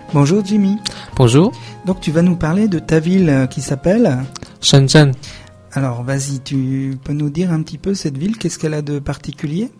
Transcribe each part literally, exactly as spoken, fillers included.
Bonjour Jimmy. Bonjour. Donc tu vas nous parler de ta ville qui s'appelle Shenzhen. Alors vas-y, tu peux nous dire un petit peu cette ville, qu'est-ce qu'elle a de particulier?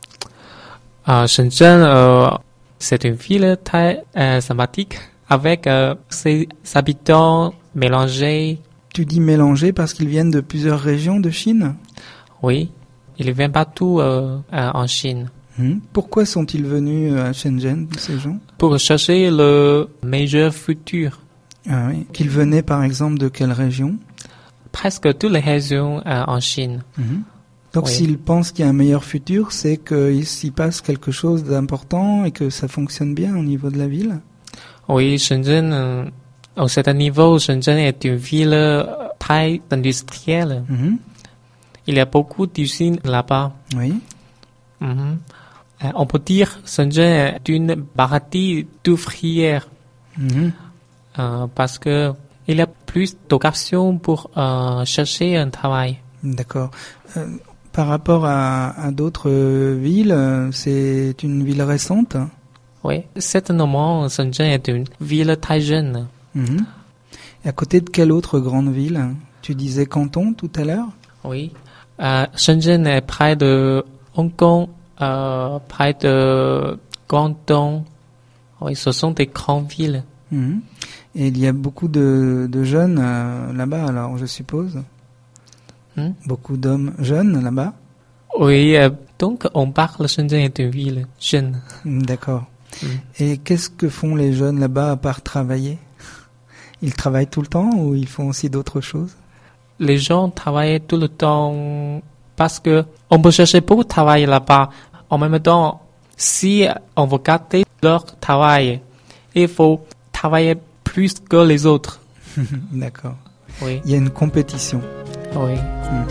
euh, Shenzhen, euh, c'est une ville très euh, sympathique avec euh, ses habitants mélangés. Tu dis mélangés parce qu'ils viennent de plusieurs régions de Chine? Oui, ils viennent partout euh, euh, en Chine. Hum. Pourquoi sont-ils venus à Shenzhen, ces gens? Pour chercher le meilleur futur. Ah oui. Qu'ils venaient par exemple de quelle région? Presque toutes les régions euh, en Chine. Hum. Donc oui. S'ils pensent qu'il y a un meilleur futur, c'est qu'il s'y passe quelque chose d'important et que ça fonctionne bien au niveau de la ville? Oui, Shenzhen, euh, au certain niveau, Shenzhen est une ville euh, très industrielle. Hum. Il y a beaucoup d'usines là-bas. Oui. Mm-hmm. Euh, on peut dire que Shenzhen est une paradis d'ouvrières Mmh. euh, parce que il y a plus d'occasions pour euh, chercher un travail. D'accord. Euh, par rapport à, à d'autres euh, villes, euh, c'est une ville récente? Oui, certainement, Shenzhen est une ville très jeune. Mmh. Et à côté de quelle autre grande ville? Tu disais Canton tout à l'heure? Oui, euh, Shenzhen est près de Hong Kong, euh, près de Guangdong. Oui, ce sont des grandes villes. Mmh. Et il y a beaucoup de, de jeunes euh, là-bas, alors je suppose. Hmm? Beaucoup d'hommes jeunes là-bas? Oui, euh, donc on parle Shenzhen est une ville jeune. Mmh, d'accord. Hmm. Et qu'est-ce que font les jeunes là-bas à part travailler? Ils travaillent tout le temps ou ils font aussi d'autres choses? Les gens travaillent tout le temps parce que on peut chercher beaucoup de travail là-bas. En même temps, si on veut garder leur travail, il faut travailler plus que les autres. D'accord. Oui. Il y a une compétition. Oui. Mmh.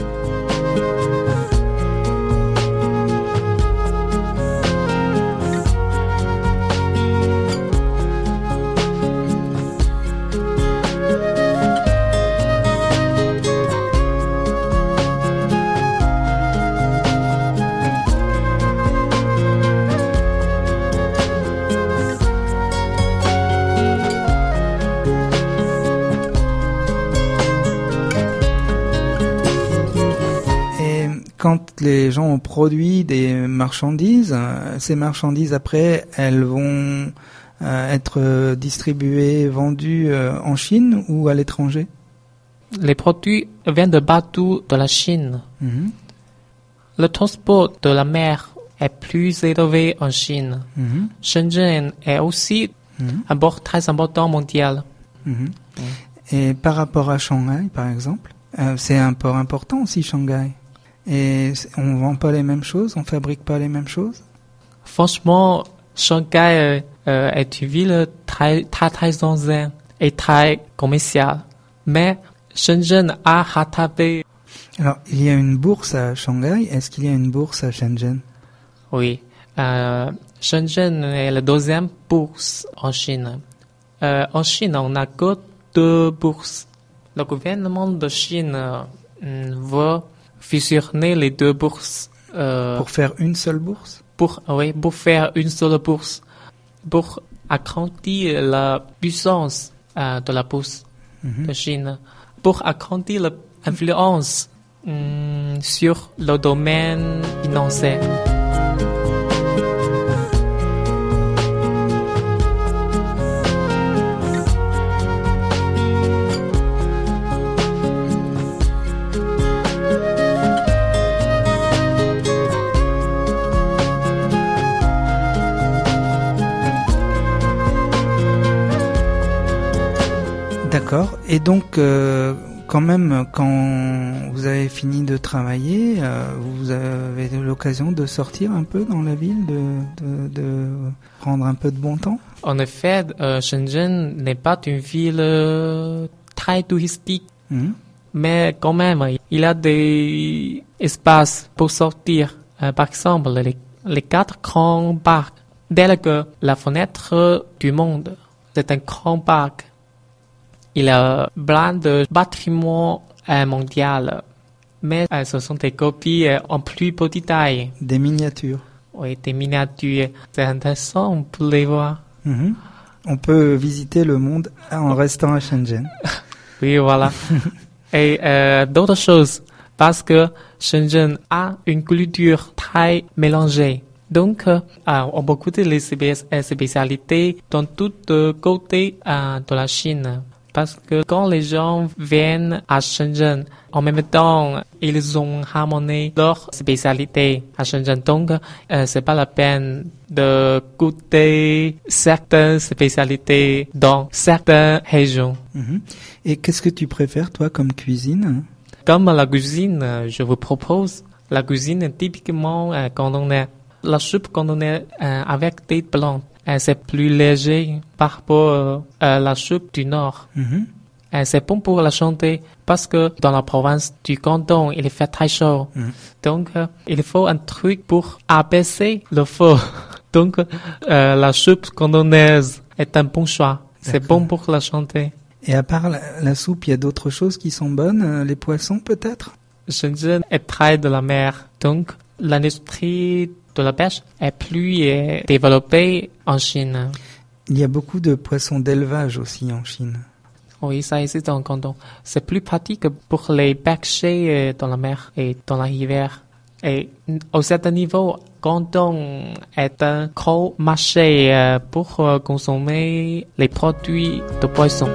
Quand les gens ont produit des marchandises, euh, ces marchandises après, elles vont euh, être distribuées, vendues euh, en Chine ou à l'étranger? Les produits viennent de partout de la Chine. Mmh. Le transport de la mer est plus élevé en Chine. Mmh. Shenzhen est aussi mmh. un port très important mondial. Mmh. Mmh. Et par rapport à Shanghai, par exemple, euh, c'est un port important aussi, Shanghai. Et on vend pas les mêmes choses, on fabrique pas les mêmes choses? Franchement, Shanghai euh, est une ville très, très, très ancienne et très commerciale. Mais Shenzhen a rattrapé. Alors, il y a une bourse à Shanghai. Est-ce qu'il y a une bourse à Shenzhen? Oui. Euh, Shenzhen est la deuxième bourse en Chine. Euh, en Chine, on n'a que deux bourses. Le gouvernement de Chine euh, veut fusionner les deux bourses. Euh, pour faire une seule bourse? Pour, oui, pour faire une seule bourse. Pour agrandir la puissance euh, de la bourse mm-hmm. de Chine. Pour agrandir l'influence mm, sur le domaine financier. D'accord. Et donc, euh, quand même, quand vous avez fini de travailler, euh, vous avez l'occasion de sortir un peu dans la ville, de, de, de prendre un peu de bon temps? En effet, euh, Shenzhen n'est pas une ville euh, très touristique, mmh. mais quand même, il y a des espaces pour sortir. Euh, par exemple, les, les quatre grands parcs, tels que la fenêtre du monde, c'est un grand parc. Il y a plein de patrimoine euh, mondial, mais euh, ce sont des copies euh, en plus petite taille. Des miniatures. Oui, des miniatures. C'est intéressant pour les voir. Mmh. On peut visiter le monde en restant à Shenzhen. Oui, voilà. Et euh, d'autres choses, parce que Shenzhen a une culture très mélangée. Donc, euh, on peut goûter les spécialités dans tous les côtés euh, de la Chine. Parce que quand les gens viennent à Shenzhen, en même temps, ils ont ramené leurs spécialités à Shenzhen. Donc, euh, c'est pas la peine de goûter certaines spécialités dans certaines régions. Mm-hmm. Et qu'est-ce que tu préfères, toi, comme cuisine? Comme la cuisine, je vous propose la cuisine typiquement euh, cantonnaise. La soupe cantonnaise euh, avec des plantes. Euh, c'est plus léger par rapport euh, à la soupe du Nord. Mm-hmm. Euh, c'est bon pour la santé parce que dans la province du Canton, il fait très chaud. Mm-hmm. Donc, euh, il faut un truc pour abaisser le feu. Donc, euh, la soupe cantonaise est un bon choix. C'est D'accord. bon pour la santé. Et à part la, la soupe, il y a d'autres choses qui sont bonnes? euh, Les poissons, peut-être? Shenzhen est près de la mer. Donc, l'industrie de la pêche est plus euh, développée en Chine. Il y a beaucoup de poissons d'élevage aussi en Chine. Oui, ça existe en Canton. C'est plus pratique pour les pêcher euh, dans la mer et dans la rivière. Et au certain niveau, Canton est un gros marché euh, pour euh, consommer les produits de poisson.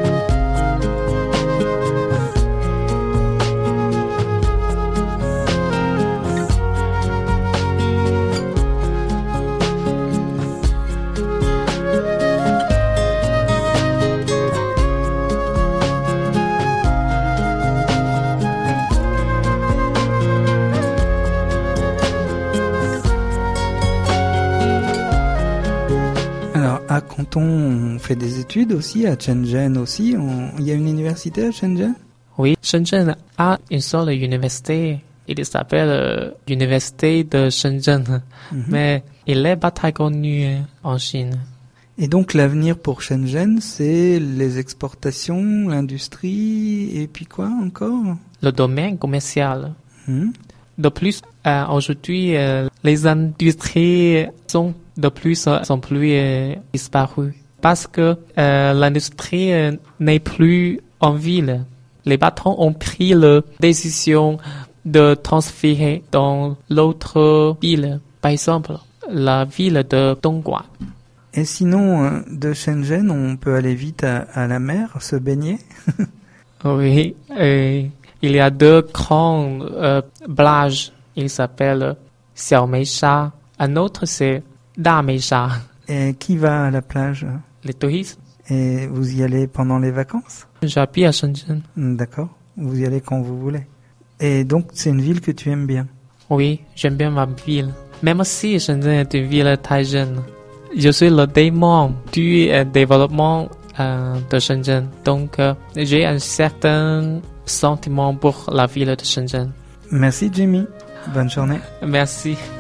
À Canton, on fait des études aussi, à Shenzhen aussi. On... Il y a une université à Shenzhen? Oui, Shenzhen a une seule université. Il s'appelle euh, l'université de Shenzhen. Mm-hmm. Mais il n'est pas très connu en Chine. Et donc l'avenir pour Shenzhen, c'est les exportations, l'industrie, et puis quoi encore? Le domaine commercial. Mm-hmm. De plus, euh, aujourd'hui, euh, les industries sont de plus en plus euh, disparues parce que euh, l'industrie euh, n'est plus en ville. Les patrons ont pris la décision de transférer dans l'autre ville, par exemple la ville de Dongguan. Et sinon, de Shenzhen, on peut aller vite à, à la mer, se baigner? Oui, et il y a deux grandes euh, plages. Il s'appelle Xiaomeisha. Un autre, c'est Dameisha. Et qui va à la plage? Les touristes. Et vous y allez pendant les vacances? J'habite à Shenzhen. D'accord. Vous y allez quand vous voulez. Et donc, c'est une ville que tu aimes bien? Oui, j'aime bien ma ville. Même si Shenzhen est une ville très jeune. Je suis le démon du euh, développement euh, de Shenzhen. Donc, euh, j'ai un certain sentiment pour la ville de Shenzhen. Merci, Jimmy. Bonne journée. Merci.